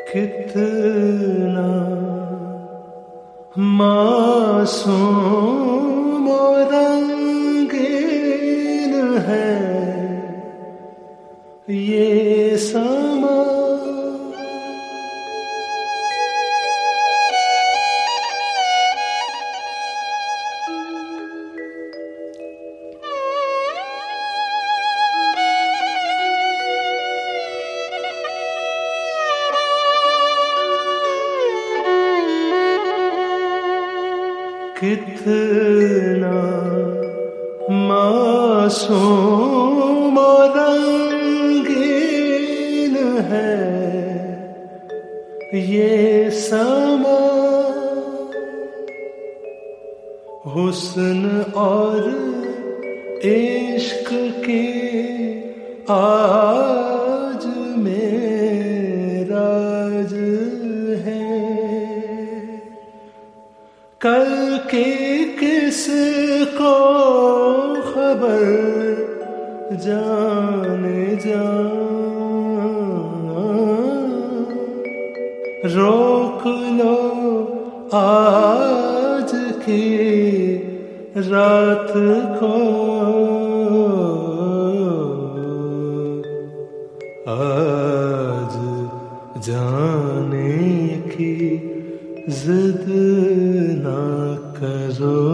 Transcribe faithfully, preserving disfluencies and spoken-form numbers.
कितना मासूम और रंगीन है ये समा। कितना मासूम और रंगीन है ये समा। हुस्न और इश्क के आज मेराज है। कल के किसको खबर जाने जा। रोक लो आज की रात को। आज जाने की जिद ना करो।